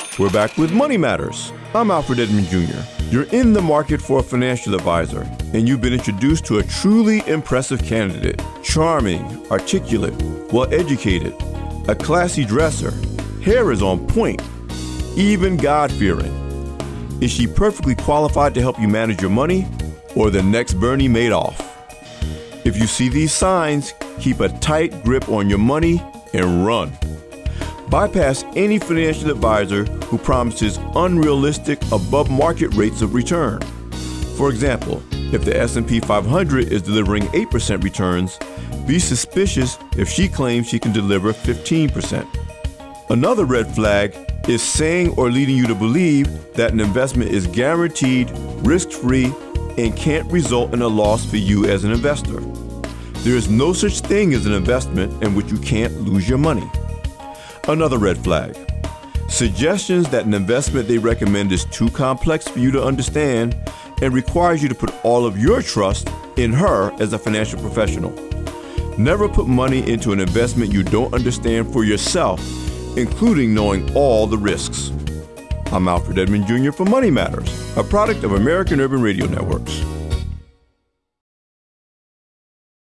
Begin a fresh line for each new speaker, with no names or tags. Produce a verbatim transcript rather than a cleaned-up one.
We're back with Money Matters. I'm Alfred Edmond Junior You're in the market for a financial advisor, and you've been introduced to a truly impressive candidate. Charming, articulate, well-educated, a classy dresser, hair is on point, even God-fearing. Is she perfectly qualified to help you manage your money, or the next Bernie Madoff? If you see these signs, keep a tight grip on your money and run. Bypass any financial advisor who promises unrealistic, above-market rates of return. For example, if the S and P five hundred is delivering eight percent returns, be suspicious if she claims she can deliver fifteen percent. Another red flag is saying or leading you to believe that an investment is guaranteed, risk-free, and can't result in a loss for you as an investor. There is no such thing as an investment in which you can't lose your money. Another red flag. Suggestions that an investment they recommend is too complex for you to understand and requires you to put all of your trust in her as a financial professional. Never put money into an investment you don't understand for yourself, including knowing all the risks. I'm Alfred Edmond Junior for Money Matters, a product of American Urban Radio Networks.